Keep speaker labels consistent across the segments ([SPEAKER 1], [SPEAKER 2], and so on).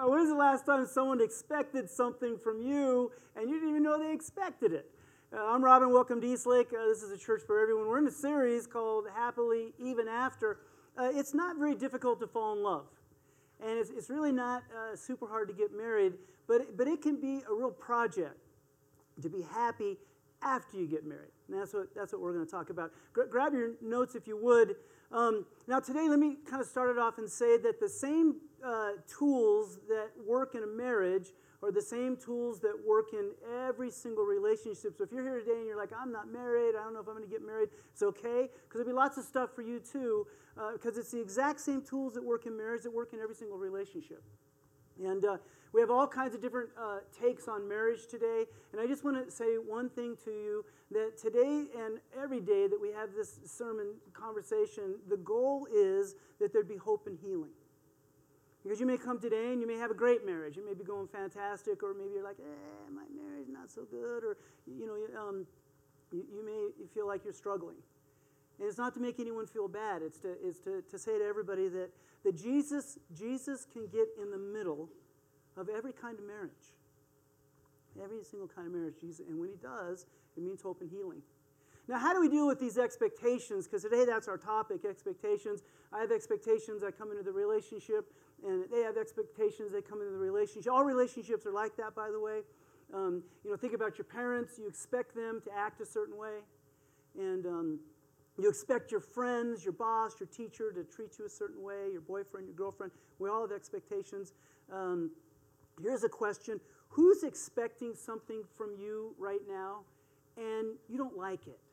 [SPEAKER 1] When is the last time someone expected something from you and you didn't even know they expected it? I'm Robin. Welcome to Eastlake. This is a church for everyone. We're in a series called Happily Even After. It's not very difficult to fall in love. And it's really not super hard to get married, but it can be a real project to be happy after you get married. And that's what we're going to talk about. Grab your notes if you would. Now today, let me kind of start it off and say that the same tools that work in a marriage are the same tools that work in every single relationship. So if you're here today and you're like, I'm not married, I don't know if I'm going to get married, it's okay, because there'll be lots of stuff for you too, because it's the exact same tools that work in marriage that work in every single relationship. And we have all kinds of different takes on marriage today. And I just want to say one thing to you, that today and every day that we have this sermon conversation, the goal is that there'd be hope and healing. Because you may come today and you may have a great marriage. You may be going fantastic, or maybe you're like, my marriage is not so good, or you may feel like you're struggling. And it's not to make anyone feel bad. It's to say to everybody that Jesus can get in the middle of every kind of marriage. Every single kind of marriage, Jesus. And when he does, it means hope and healing. Now, how do we deal with these expectations? Because today that's our topic, expectations. I have expectations. I come into the relationship, and they have expectations. They come into the relationship. All relationships are like that, by the way. Think about your parents. You expect them to act a certain way. And you expect your friends, your boss, your teacher to treat you a certain way, your boyfriend, your girlfriend. We all have expectations. Here's a question. Who's expecting something from you right now and you don't like it?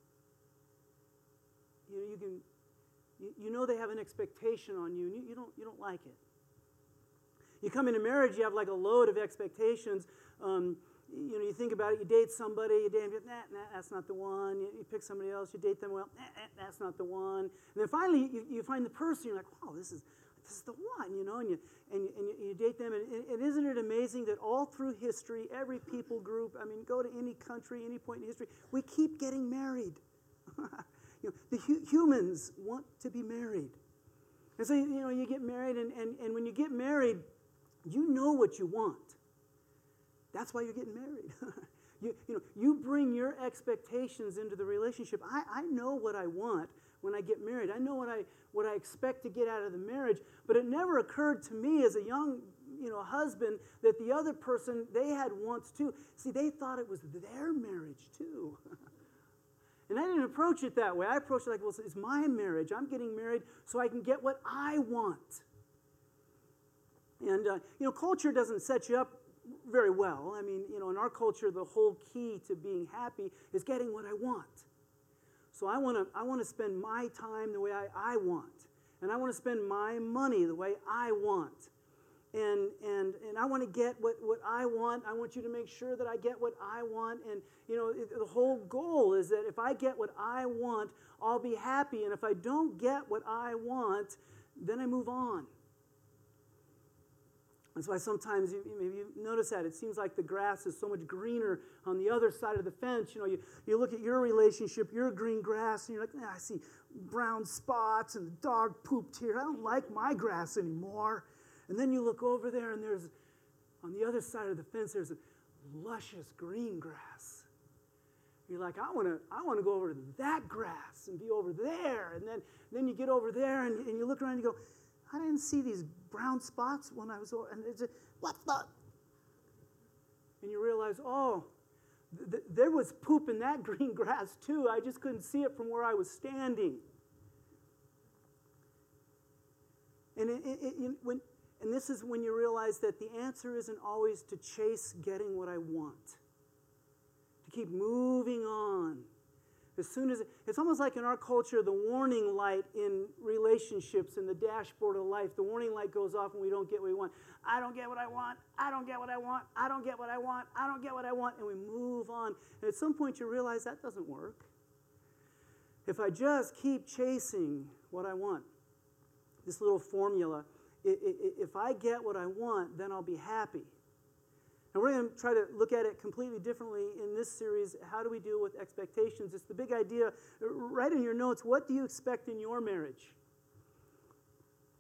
[SPEAKER 1] You know they have an expectation on you, and you don't like it. You come into marriage, you have like a load of expectations. You think about it, you date somebody, you date them, that's not the one. You pick somebody else, you date them, well, that's not the one. And then finally, you find the person, you're like, wow, this is the one, and you date them. And isn't it amazing that all through history, every people group, go to any country, any point in history, we keep getting married. Humans want to be married. And so, you get married, and when you get married, you know what you want. That's why you're getting married. You bring your expectations into the relationship. I know what I want when I get married. I know what I expect to get out of the marriage, but it never occurred to me as a young husband that the other person, they had wants too. See, they thought it was their marriage too. And I didn't approach it that way. I approached it like, well, it's my marriage. I'm getting married so I can get what I want. And, culture doesn't set you up very well. In our culture, the whole key to being happy is getting what I want. So I want to spend my time the way I want. And I want to spend my money the way I want. And I want to get what I want. I want you to make sure that I get what I want. And, the whole goal is that if I get what I want, I'll be happy. And if I don't get what I want, then I move on. That's why sometimes, maybe you notice that, it seems like the grass is so much greener on the other side of the fence. You look at your relationship, your green grass, and you're like, I see brown spots and the dog pooped here. I don't like my grass anymore. And then you look over there, and there's, on the other side of the fence, there's a luscious green grass. You're like, I want to go over to that grass and be over there. And then you get over there, and you look around and you go, I didn't see these brown spots when I was over. And it's what the? And you realize, there was poop in that green grass too. I just couldn't see it from where I was standing. And this is when you realize that the answer isn't always to chase getting what I want. To keep moving on. As soon as it's almost like in our culture, the warning light in relationships, in the dashboard of life, the warning light goes off and we don't get what we want. I don't get what I want. I don't get what I want. I don't get what I want. I don't get what I want. And we move on. And at some point you realize that doesn't work. If I just keep chasing what I want, this little formula, if I get what I want, then I'll be happy. And we're going to try to look at it completely differently in this series. How do we deal with expectations? It's the big idea. Write in your notes, what do you expect in your marriage?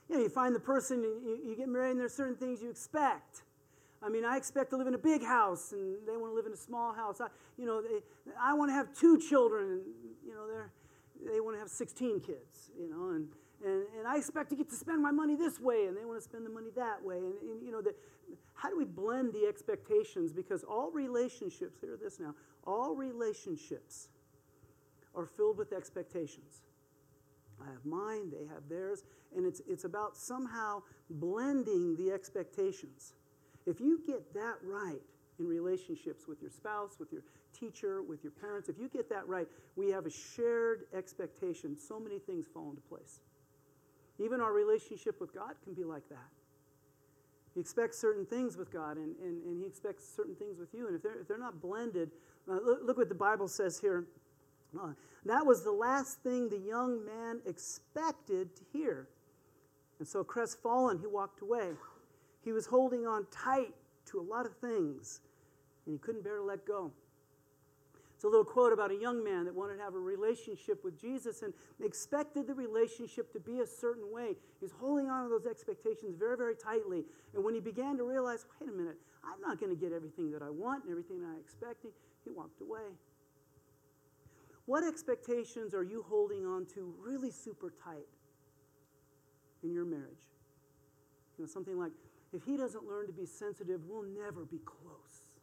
[SPEAKER 1] You find the person, you get married, and there's certain things you expect. I mean, I expect to live in a big house, and they want to live in a small house. I want to have 2 children, and they want to have 16 kids. And I expect to get to spend my money this way, and they want to spend the money that way. How do we blend the expectations? Because all relationships, hear this now, all relationships are filled with expectations. I have mine, they have theirs, and it's about somehow blending the expectations. If you get that right in relationships with your spouse, with your teacher, with your parents, if you get that right, we have a shared expectation. So many things fall into place. Even our relationship with God can be like that. You expect certain things with God, and He expects certain things with you. And if they're not blended, look what the Bible says here. That was the last thing the young man expected to hear. And so crestfallen, he walked away. He was holding on tight to a lot of things, and he couldn't bear to let go. It's a little quote about a young man that wanted to have a relationship with Jesus and expected the relationship to be a certain way. He's holding on to those expectations very, very tightly. And when he began to realize, wait a minute, I'm not going to get everything that I want and everything that I expect, he walked away. What expectations are you holding on to really super tight in your marriage? Something like, if he doesn't learn to be sensitive, we'll never be close.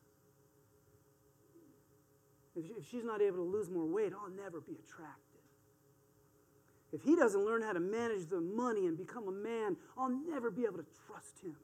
[SPEAKER 1] If she's not able to lose more weight, I'll never be attracted. If he doesn't learn how to manage the money and become a man, I'll never be able to trust him.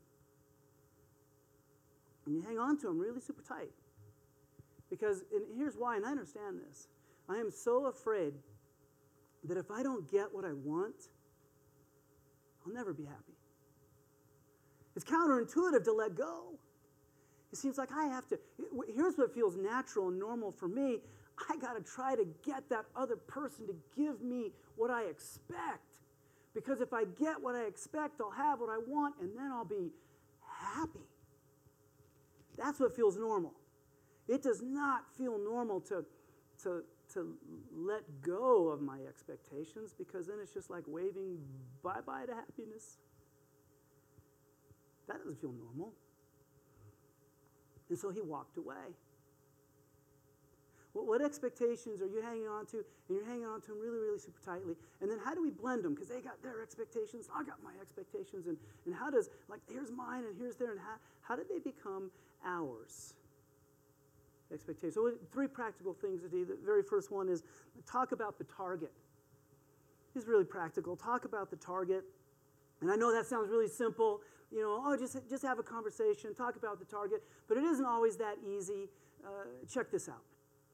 [SPEAKER 1] And you hang on to him really super tight. Because, and here's why, and I understand this. I am so afraid that if I don't get what I want, I'll never be happy. It's counterintuitive to let go. It seems like I have to. Here's what feels natural and normal for me. I got to try to get that other person to give me what I expect. Because if I get what I expect, I'll have what I want, and then I'll be happy. That's what feels normal. It does not feel normal to let go of my expectations, because then it's just like waving bye-bye to happiness. That doesn't feel normal. And so he walked away. What expectations are you hanging on to? And you're hanging on to them really, really super tightly. And then how do we blend them? Because they got their expectations, I got my expectations. And how does, like, here's mine and here's theirs. And how did they become ours? Expectations. So 3 practical things to do. The very first one is talk about the target. It's really practical. Talk about the target. And I know that sounds really simple. Just have a conversation, talk about the target. But it isn't always that easy. Check this out.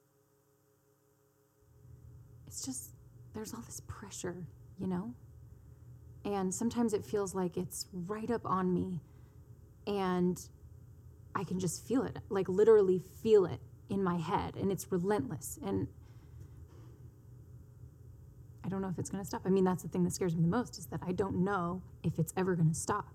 [SPEAKER 2] It's just, there's all this pressure, And sometimes it feels like it's right up on me. And I can just feel it, like literally feel it in my head. And it's relentless. And I don't know if it's going to stop. I mean, that's the thing that scares me the most, is that I don't know if it's ever going to stop.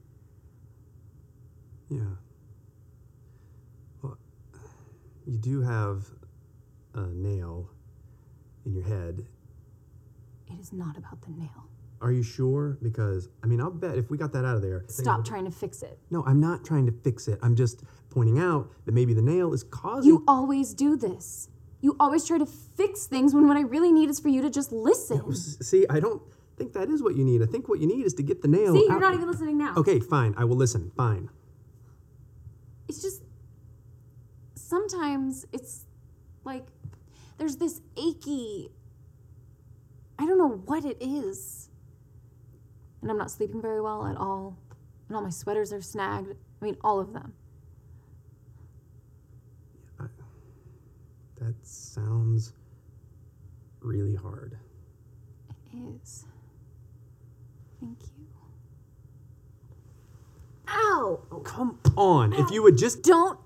[SPEAKER 3] Yeah. Well, you do have a nail in your head.
[SPEAKER 2] It is not about the nail.
[SPEAKER 3] Are you sure? Because, I'll bet if we got that out of there...
[SPEAKER 2] Stop trying to fix it.
[SPEAKER 3] No, I'm not trying to fix it. I'm just pointing out that maybe the nail is causing...
[SPEAKER 2] You always do this. You always try to fix things when what I really need is for you to just listen.
[SPEAKER 3] No, see, I don't think that is what you need. I think what you need is to get the nail
[SPEAKER 2] See,
[SPEAKER 3] out.
[SPEAKER 2] you're not even listening now.
[SPEAKER 3] Okay, fine. I will listen. Fine.
[SPEAKER 2] It's just... Sometimes it's like there's this achy... I don't know what it is. And I'm not sleeping very well at all. And all my sweaters are snagged. All of them.
[SPEAKER 3] That sounds really hard.
[SPEAKER 2] It is. Thank you. Ow!
[SPEAKER 3] Oh, come on. Ow. If you would just...
[SPEAKER 2] Don't...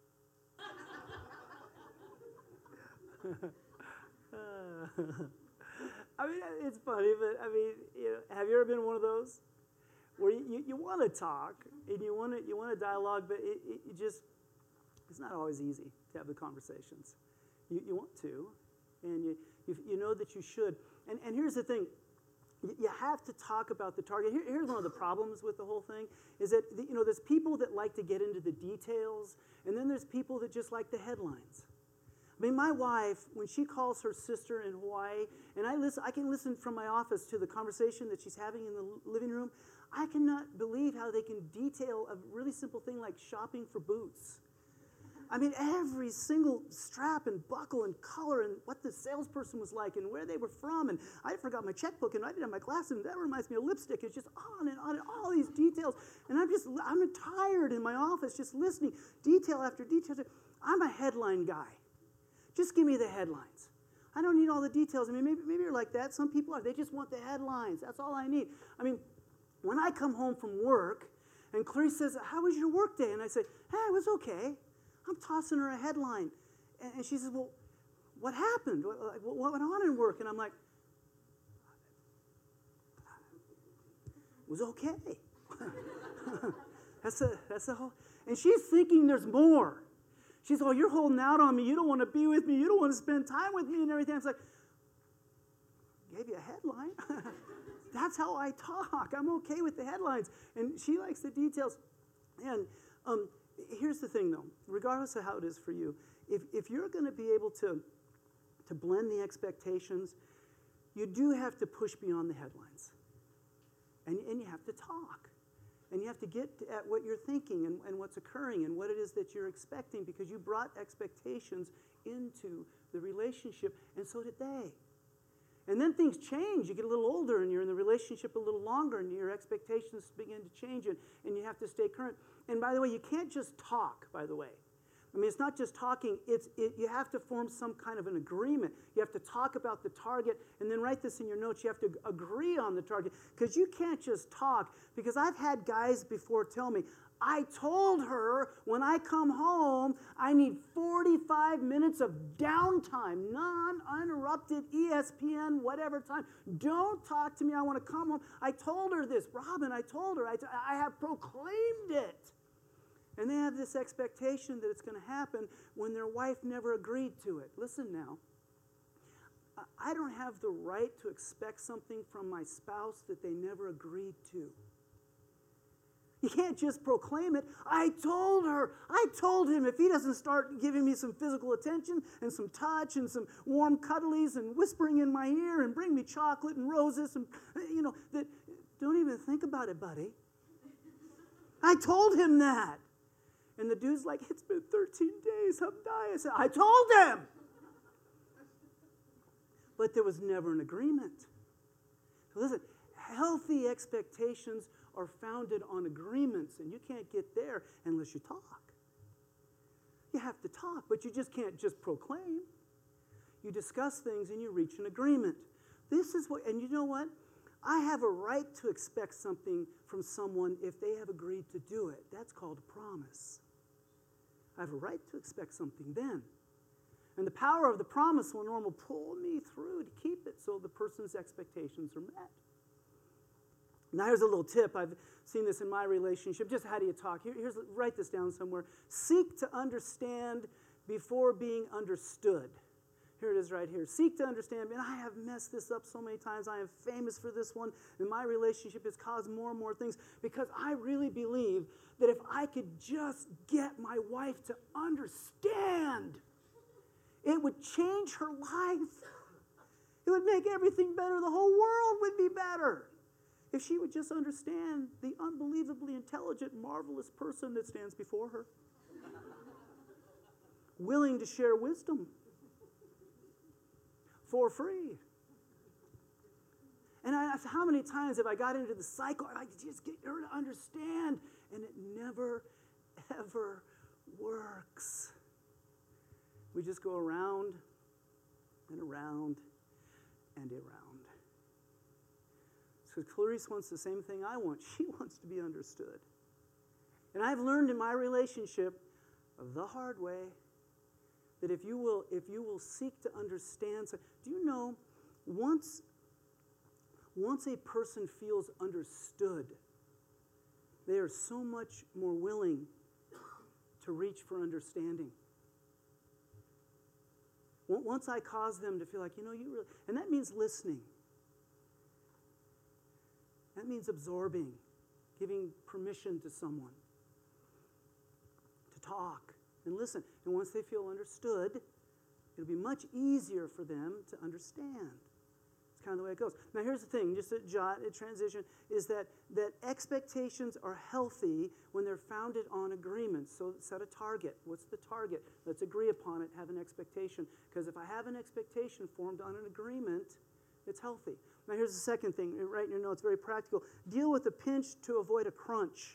[SPEAKER 1] It's funny, but have you ever been one of those where you want to talk and you want to dialogue, but it's not always easy to have the conversations. You want to, and you know that you should. And here's the thing, You have to talk about the target. Here's one of the problems with the whole thing, is that, there's people that like to get into the details, and then there's people that just like the headlines. I mean, my wife, when she calls her sister in Hawaii, and I can listen from my office to the conversation that she's having in the living room, I cannot believe how they can detail a really simple thing like shopping for boots. I mean, every single strap and buckle and color and what the salesperson was like and where they were from. And I forgot my checkbook and I didn't have my glasses and that reminds me of lipstick. It's just on and all these details. And I'm tired in my office just listening detail after detail. I'm a headline guy. Just give me the headlines. I don't need all the details. I mean, maybe you're like that. Some people are. They just want the headlines. That's all I need. I mean, when I come home from work and Clarice says, "How was your work day?" And I say, "Hey, it was okay." I'm tossing her a headline. And she says, "Well, what happened? What went on in work?" And I'm like, "It was okay." That's the whole. And she's thinking there's more. She's, "Oh, you're holding out on me. You don't want to be with me. You don't want to spend time with me and everything." It's like, gave you a headline. That's how I talk. I'm okay with the headlines. And she likes the details. And here's the thing, though. Regardless of how it is for you, if you're going to be able to blend the expectations, you do have to push beyond the headlines. And you have to talk. And you have to get at what you're thinking and what's occurring and what it is that you're expecting, because you brought expectations into the relationship, and so did they. And then things change. You get a little older and you're in the relationship a little longer and your expectations begin to change and you have to stay current. And by the way, you can't just talk, by the way. I mean, it's not just talking. You have to form some kind of an agreement. You have to talk about the target and then write this in your notes. You have to agree on the target, because you can't just talk. Because I've had guys before tell me, "I told her when I come home, I need 45 minutes of downtime, non-uninterrupted ESPN, whatever time. Don't talk to me. I want to come home. I told her this. Robin, I told her. I have proclaimed it." And they have this expectation that it's going to happen when their wife never agreed to it. Listen now. I don't have the right to expect something from my spouse that they never agreed to. You can't just proclaim it. "I told her. I told him if he doesn't start giving me some physical attention and some touch and some warm cuddlies and whispering in my ear and bring me chocolate and roses and, that don't even think about it, buddy. I told him that." And the dude's like, "It's been 13 days. I'm dying." I said, "I told him." But there was never an agreement. So listen, healthy expectations are founded on agreements, and you can't get there unless you talk. You have to talk, but you just can't just proclaim. You discuss things and you reach an agreement. This is what, and you know what? I have a right to expect something from someone if they have agreed to do it. That's called a promise. I have a right to expect something then. And the power of the promise will normally pull me through to keep it so the person's expectations are met. Now, here's a little tip. I've seen this in my relationship. Just how do you talk? Write this down somewhere. Seek to understand before being understood. Here it is right here. Seek to understand. And I have messed this up so many times. I am famous for this one. And my relationship has caused more and more things, because I really believe that if I could just get my wife to understand, it would change her life. It would make everything better. The whole world would be better if she would just understand the unbelievably intelligent, marvelous person that stands before her. Willing to share wisdom for free. And how many times have I got into the cycle and I just get her to understand, and it never, ever works. We just go around and around and around. So Clarice wants the same thing I want. She wants to be understood. And I've learned in my relationship the hard way that if you will seek to understand, so do you know, once a person feels understood, they are so much more willing to reach for understanding. Once I cause them to feel like, you really, and that means listening. That means absorbing, giving permission to someone to talk and listen. And once they feel understood, it'll be much easier for them to understand. It's kind of the way it goes. Now, here's the thing, just a transition, is that expectations are healthy when they're founded on agreements. So set a target. What's the target? Let's agree upon it, have an expectation. Because if I have an expectation formed on an agreement, it's healthy. Now, here's the second thing. Write in your notes, very practical. Deal with a pinch to avoid a crunch.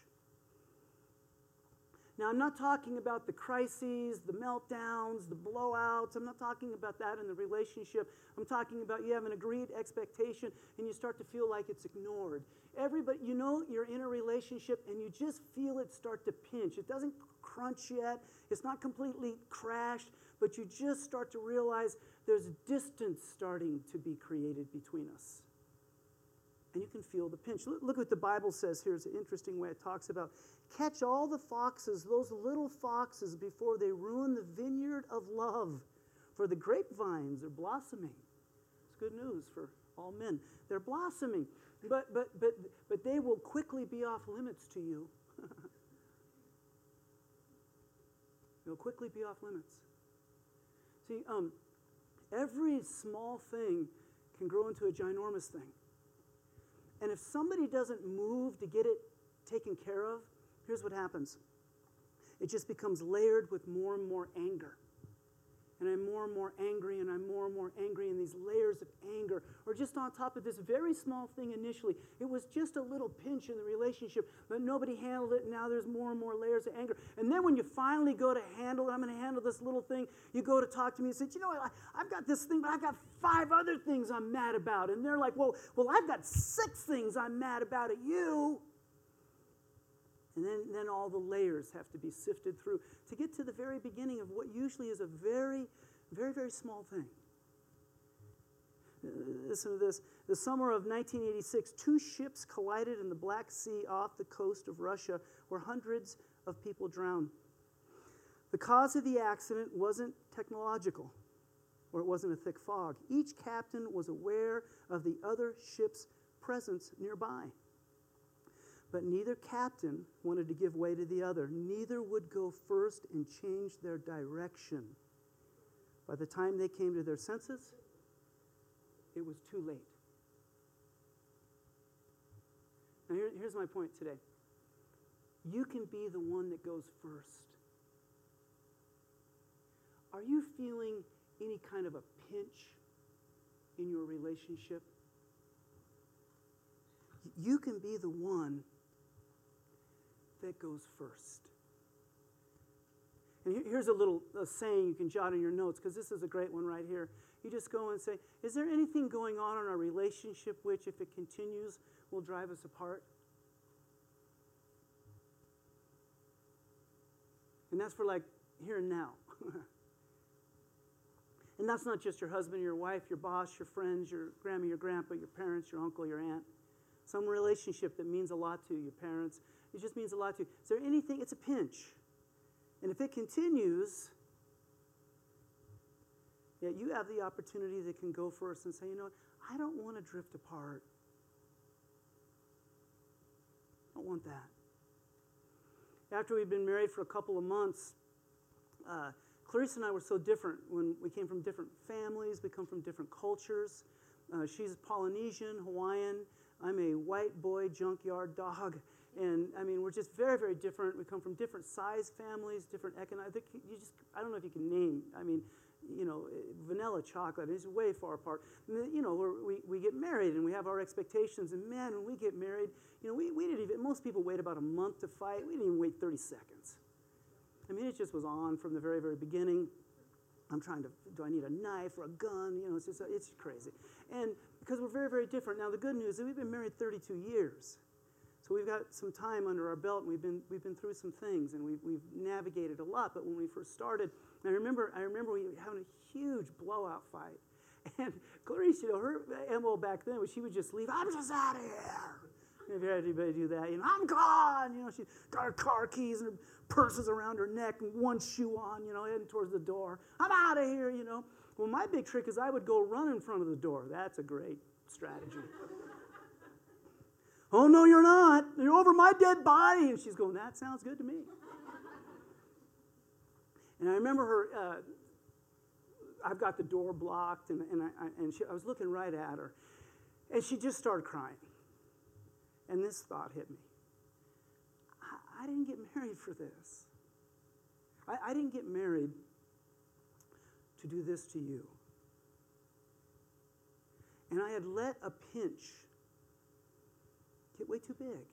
[SPEAKER 1] Now, I'm not talking about the crises, the meltdowns, the blowouts. I'm not talking about that in the relationship. I'm talking about you have an agreed expectation and you start to feel like it's ignored. Everybody, you know you're in a relationship and you just feel it start to pinch. It doesn't crunch yet. It's not completely crashed, but you just start to realize there's distance starting to be created between us. And you can feel the pinch. Look what the Bible says here. It's an interesting way it talks about. Catch all the foxes, those little foxes, before they ruin the vineyard of love. For the grapevines are blossoming. It's good news for all men. They're blossoming. But they will quickly be off limits to you. They'll quickly be off limits. See, every small thing can grow into a ginormous thing. And if somebody doesn't move to get it taken care of, here's what happens. It just becomes layered with more and more anger. And I'm more and more angry, and I'm more and more angry, and these layers of anger are just on top of this very small thing initially. It was just a little pinch in the relationship, but nobody handled it, and now there's more and more layers of anger. And then when you finally go to handle it, I'm going to handle this little thing, you go to talk to me and say, you know what, I've got this thing, but I've got 5 other things I'm mad about. And they're like, well, I've got 6 things I'm mad about at you. And then all the layers have to be sifted through to get to the very beginning of what usually is a very, very, very small thing. Listen to this. The summer of 1986, 2 ships collided in the Black Sea off the coast of Russia, where hundreds of people drowned. The cause of the accident wasn't technological, or it wasn't a thick fog. Each captain was aware of the other ship's presence nearby. But neither captain wanted to give way to the other. Neither would go first and change their direction. By the time they came to their senses, it was too late. Now here's my point today. You can be the one that goes first. Are you feeling any kind of a pinch in your relationship? You can be the one that goes first. And here's a little saying you can jot in your notes, because this is a great one right here. You just go and say, is there anything going on in our relationship which, if it continues, will drive us apart? And that's for like here and now. And that's not just your husband, your wife, your boss, your friends, your grandma, your grandpa, your parents, your uncle, your aunt. Some relationship that means a lot to you, your parents. It just means a lot to you. Is there anything? It's a pinch. And if it continues, you have the opportunity that can go first and say, you know what, I don't want to drift apart. I don't want that. After we'd been married for a couple of months, Clarice and I were so different. When we came from different families, we come from different cultures. She's Polynesian, Hawaiian. I'm a white boy junkyard dog. And I mean, we're just very, very different. We come from different size families, different economic. I don't know if you can name. I mean, you know, vanilla chocolate is way far apart. You know, we get married and we have our expectations. And man, when we get married, you know, we didn't even. Most people wait about a month to fight. We didn't even wait 30 seconds. I mean, it just was on from the very, very beginning. I'm trying to. Do I need a knife or a gun? You know, it's crazy. And because we're very, very different. Now, the good news is we've been married 32 years. So we've got some time under our belt, and we've been through some things, and we've navigated a lot. But when we first started, I remember we were having a huge blowout fight. And Clarice, you know, her MO back then was she would just leave. I'm just out of here. If you had anybody do that, you know, I'm gone. You know, she got her car keys and her purses around her neck and one shoe on, you know, heading towards the door. I'm out of here, you know. Well, my big trick is I would go run in front of the door. That's a great strategy. Oh, no, you're not. You're over my dead body. And she's going, that sounds good to me. And I remember her, I've got the door blocked, and I was looking right at her. And she just started crying. And this thought hit me. I didn't get married for this. I didn't get married to do this to you. And I had let a pinch get way too big.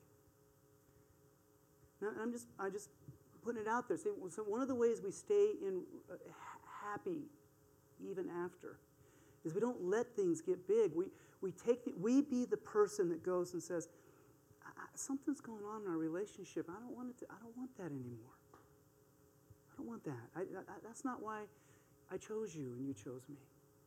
[SPEAKER 1] Now, I just putting it out there. So one of the ways we stay in happy even after is we don't let things get big. We be the person that goes and says, something's going on in our relationship. I don't want that anymore. I don't want that. That's not why I chose you and you chose me.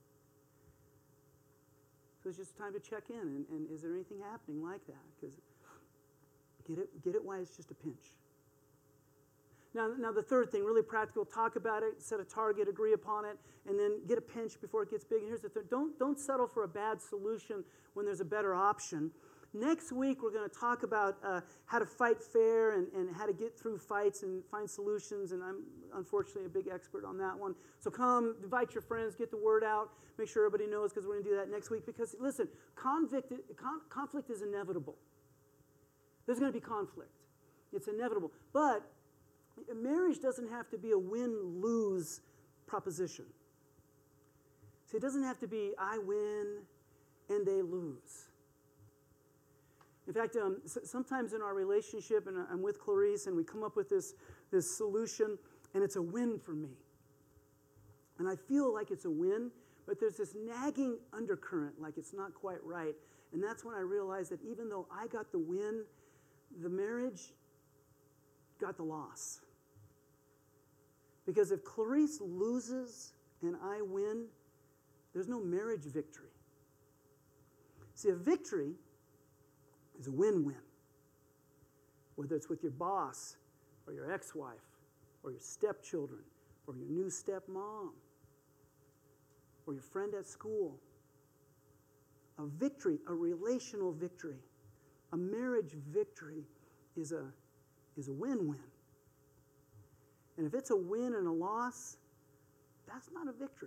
[SPEAKER 1] So it's just time to check in. And is there anything happening like that? Because get it why it's just a pinch. Now the third thing, really practical, talk about it, set a target, agree upon it, and then get a pinch before it gets big. And here's the third, don't settle for a bad solution when there's a better option. Next week, we're going to talk about how to fight fair and how to get through fights and find solutions, and I'm unfortunately a big expert on that one. So come, invite your friends, get the word out, make sure everybody knows, because we're going to do that next week. Because, listen, conflict is inevitable. There's going to be conflict. It's inevitable. But marriage doesn't have to be a win-lose proposition. See, it doesn't have to be I win and they lose. In fact, sometimes in our relationship, and I'm with Clarice, and we come up with this solution, and it's a win for me. And I feel like it's a win, but there's this nagging undercurrent, like it's not quite right. And that's when I realized that even though I got the win, the marriage got the loss. Because if Clarice loses and I win, there's no marriage victory. See, a victory is a win-win. Whether it's with your boss or your ex-wife or your stepchildren or your new stepmom or your friend at school. A victory, a relational victory, a marriage victory is a win-win. And if it's a win and a loss, that's not a victory.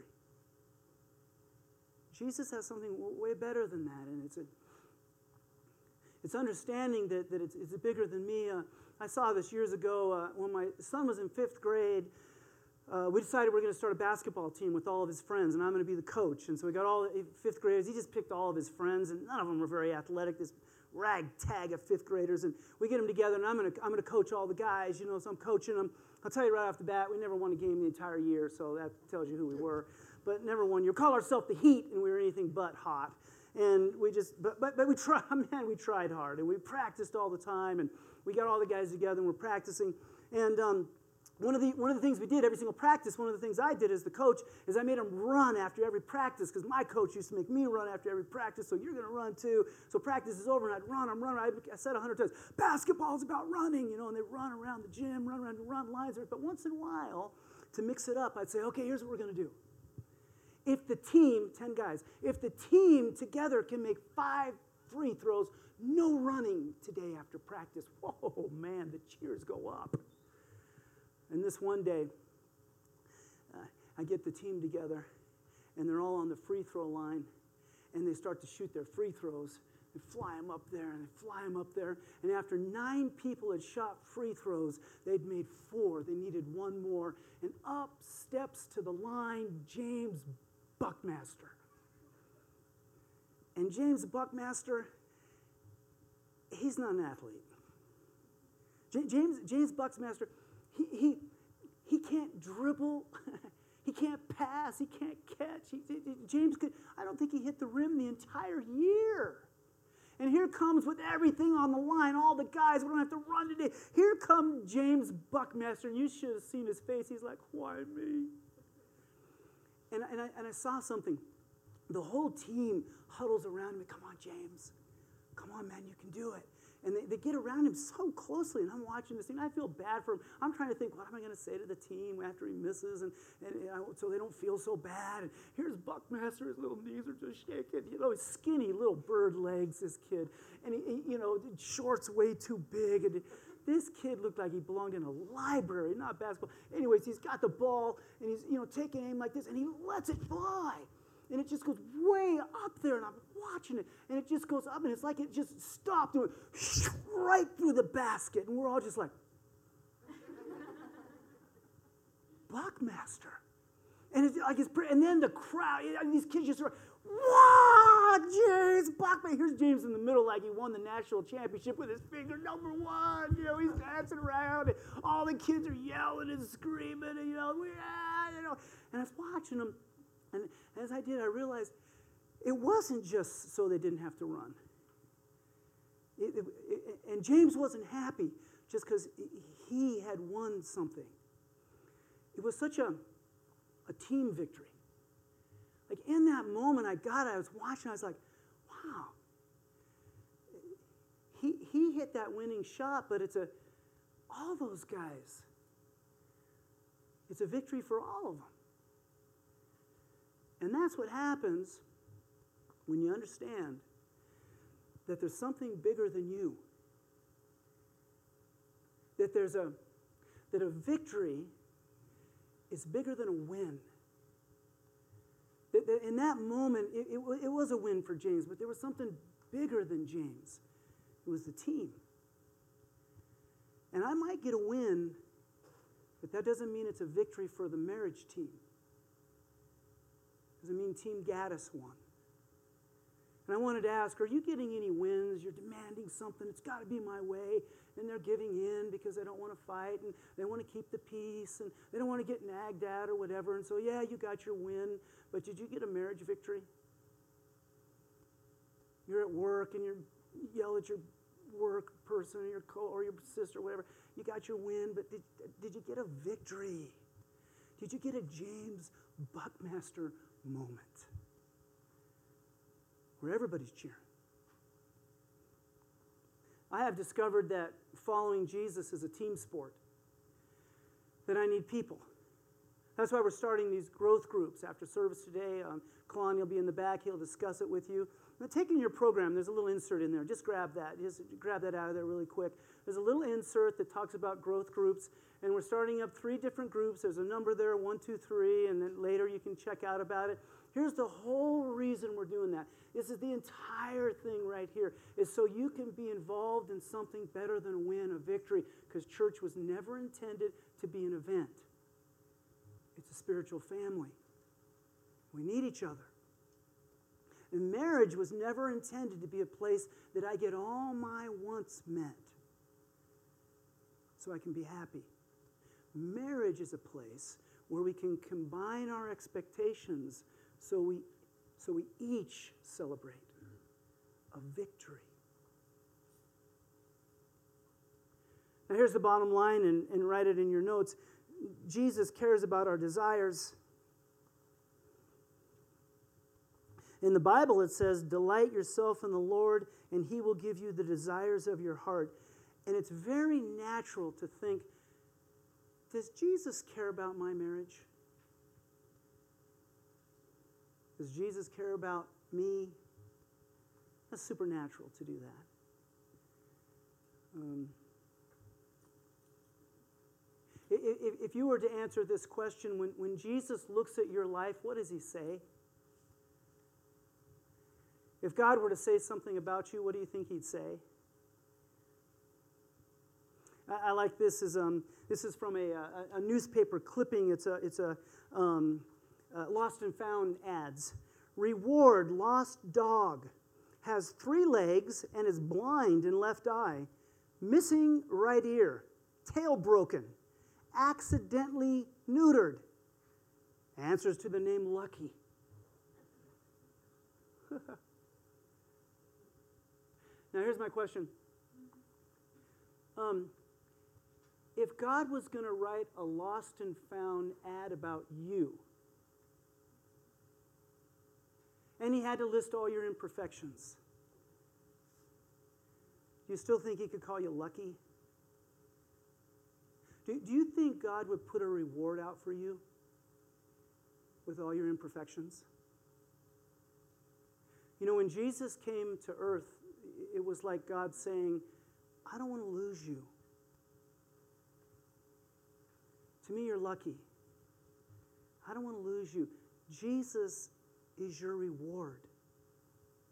[SPEAKER 1] Jesus has something way better than that, and it's understanding that it's bigger than me. I saw this years ago when my son was in 5th grade. We decided we're going to start a basketball team with all of his friends, and I'm going to be the coach. And so we got all the 5th graders. He just picked all of his friends, and none of them were very athletic, this ragtag of 5th graders. And we get them together, and I'm going to coach all the guys, so I'm coaching them. I'll tell you right off the bat, we never won a game the entire year, so that tells you who we were. But never won. You call ourselves the Heat, and we were anything but hot. And we just, but we tried, man, we tried hard, and we practiced all the time, and we got all the guys together, and we're practicing. And one of the things we did every single practice, one of the things I did as the coach, is I made them run after every practice, because my coach used to make me run after every practice, so you're going to run too. So practice is over, and I'd run. I said 100 times, basketball's about running, and they run around the gym, run lines. But once in a while, to mix it up, I'd say, okay, here's what we're going to do. If the team, 10 guys, if the team together can make 5 free throws, no running today after practice. Whoa, man, the cheers go up. And this one day, I get the team together, and they're all on the free throw line, and they start to shoot their free throws and fly them up there, and they fly them up there. And after 9 people had shot free throws, they'd made 4. They needed 1 more. And up steps to the line James Buckmaster. And James Buckmaster, he's not an athlete. James Buckmaster, he can't dribble, he can't pass, he can't catch. I don't think he hit the rim the entire year. And here comes, with everything on the line, all the guys, we don't have to run today. Here comes James Buckmaster, and you should have seen his face. He's like, why me? And I saw something. The whole team huddles around me. Come on, James. Come on, man, you can do it. And they get around him so closely, and I'm watching this thing. I feel bad for him. I'm trying to think, what am I going to say to the team after he misses, so they don't feel so bad. And here's Buckmaster. His little knees are just shaking. He's skinny little bird legs, this kid. And, shorts way too big. And this kid looked like he belonged in a library, not basketball. Anyways, he's got the ball, and he's, taking aim like this, and he lets it fly. And it just goes way up there, and I'm watching it, and it just goes up, and it's like it just stopped and went right through the basket, and we're all just like, Buckmaster. And it's like and then the crowd, these kids just are, wow, James Buckmaster. Here's James in the middle like he won the national championship with his finger number 1. He's dancing around, and all the kids are yelling and screaming, and, and I was watching them. And as I did, I realized it wasn't just so they didn't have to run. And James wasn't happy just because he had won something. It was such a team victory. Like in that moment, I was watching, I was like, wow. He hit that winning shot, but all those guys. It's a victory for all of them. And that's what happens when you understand that there's something bigger than you. That a victory is bigger than a win. That in that moment, it was a win for James, but there was something bigger than James. It was the team. And I might get a win, but that doesn't mean it's a victory for the marriage team. Doesn't mean Team Gaddis won. And I wanted to ask, are you getting any wins? You're demanding something. It's got to be my way. And they're giving in because they don't want to fight. And they want to keep the peace. And they don't want to get nagged at or whatever. And so, yeah, you got your win. But did you get a marriage victory? You're at work and you yell at your work person or your sister or whatever. You got your win. But did you get a victory? Did you get a James Buckmaster moment where everybody's cheering? I have discovered that following Jesus is a team sport, that I need people. That's why we're starting these growth groups after service today. Kalani will be in the back. He'll discuss it with you. Now, take in your program, there's a little insert in there. Just grab that. Just grab that out of there really quick. There's a little insert that talks about growth groups, and we're starting up 3 different groups. There's a number there, 1, 2, 3, and then later you can check out about it. Here's the whole reason we're doing that. This is the entire thing right here, is so you can be involved in something better than a win, a victory, because church was never intended to be an event. It's a spiritual family. We need each other. And marriage was never intended to be a place that I get all my wants met so I can be happy. Marriage is a place where we can combine our expectations so we each celebrate a victory. Now here's the bottom line, and write it in your notes. Jesus cares about our desires. In the Bible it says, delight yourself in the Lord and He will give you the desires of your heart. And it's very natural to think, does Jesus care about my marriage? Does Jesus care about me? That's supernatural to do that. If you were to answer this question, when Jesus looks at your life, what does He say? If God were to say something about you, what do you think He'd say? I like this. This is from a newspaper clipping. It's a Lost and Found ads. Reward, lost dog. Has 3 legs and is blind in left eye. Missing right ear. Tail broken. Accidentally neutered. Answers to the name Lucky. Now here's my question. If God was going to write a lost and found ad about you, and He had to list all your imperfections, Do you still think he could call you lucky? Do you think God would put a reward out for you with all your imperfections? You know, when Jesus came to earth, it was like God saying, I don't want to lose you. To me, you're lucky. I don't want to lose you. Jesus is your reward.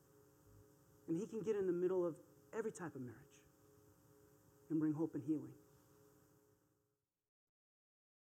[SPEAKER 1] And he can get in the middle of every type of marriage and bring hope and healing.